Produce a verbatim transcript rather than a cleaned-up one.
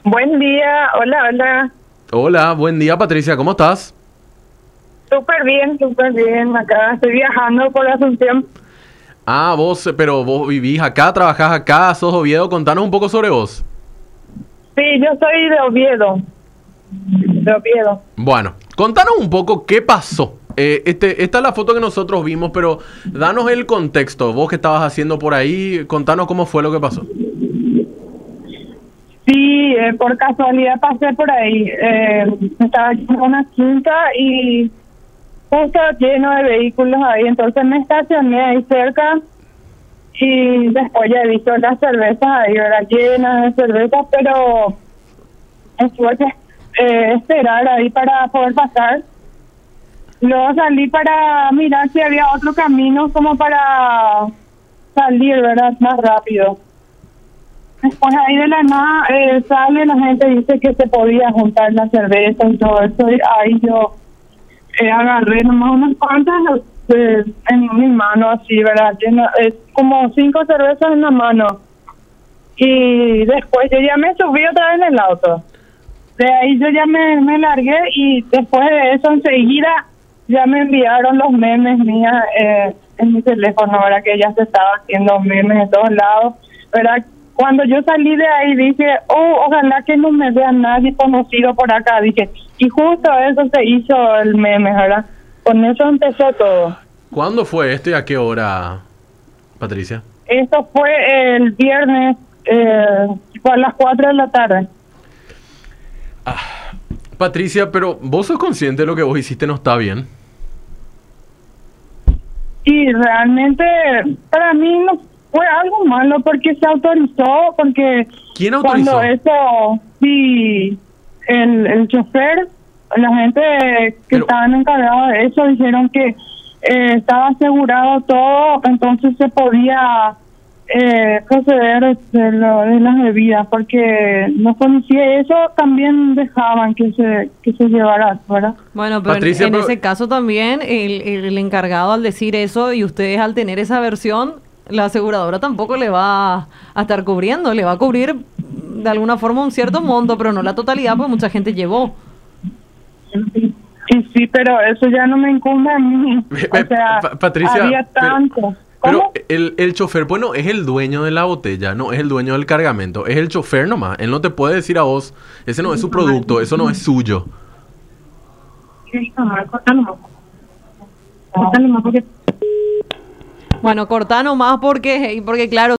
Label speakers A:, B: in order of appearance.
A: Buen día, hola, hola.
B: Hola, buen día Patricia, ¿cómo estás?
A: Súper bien, súper bien. Acá estoy viajando por Asunción.
B: Ah, vos, eh, pero vos vivís acá, trabajás acá, sos de Oviedo, contanos un poco sobre vos.
A: Sí, yo soy de Oviedo. De Oviedo.
B: Bueno, contanos un poco qué pasó. Eh, este, esta es la foto que nosotros vimos, pero danos el contexto. Vos que estabas haciendo por ahí, contanos cómo fue lo que pasó.
A: Sí, eh, por casualidad pasé por ahí. Eh, estaba en una quinta y justo lleno de vehículos ahí. Entonces me estacioné ahí cerca y después ya he visto las cervezas ahí, ¿verdad? Llenas de cervezas, pero tuve que eh, esperar ahí para poder pasar. Luego salí para mirar si había otro camino como para salir, ¿verdad? Más rápido. Después ahí de la nada eh, sale la gente, dice que se podía juntar la cerveza y todo eso. Y ahí yo eh, agarré nomás unas cuantas eh, en mi mano así, ¿verdad? Lleno, eh, como cinco cervezas en la mano. Y después yo ya me subí otra vez en el auto. De ahí yo ya me, me largué y después de eso enseguida ya me enviaron los memes mías eh, en mi teléfono, ¿verdad? Que ya se estaba haciendo memes de todos lados, ¿verdad? Cuando yo salí de ahí dije, oh, ojalá que no me vea nadie conocido por acá, dije, y justo eso se hizo el meme, ¿verdad? Con eso empezó todo.
B: ¿Cuándo fue esto y a qué hora, Patricia?
A: Esto fue el viernes, eh, fue a las cuatro de la tarde.
B: Patricia, pero vos sos consciente de lo que vos hiciste no está bien.
A: Y realmente para mí no fue algo malo porque se autorizó, porque
B: ¿Quién autorizó?
A: cuando eso, sí, el, el chofer, la gente que
B: Pero-
A: estaban encargados de eso dijeron que eh, estaba asegurado todo, entonces se podía eh, proceder de, lo, de las bebidas, porque no conocía eso, también dejaban que se que se llevara, ¿verdad?
C: Bueno, pero en-
B: Patricia,
C: en,
B: pero-
C: ese caso también el, el- el encargado al decir eso y ustedes al tener esa versión, la aseguradora tampoco le va a estar cubriendo, le va a cubrir de alguna forma un cierto monto, pero no la totalidad, porque mucha gente llevó.
A: Sí, sí, pero eso ya no me incumbe a mí. O sea,
B: Pa- Patricia,
A: había
B: pero-
A: tanto.
B: Pero
A: ¿Cómo?
B: el, el chofer, bueno, es el dueño de la botella, no es el dueño del cargamento, es el chofer nomás. Él no te puede decir a vos, ese no es su producto, eso no es suyo.
C: Bueno, cortá nomás porque, porque claro,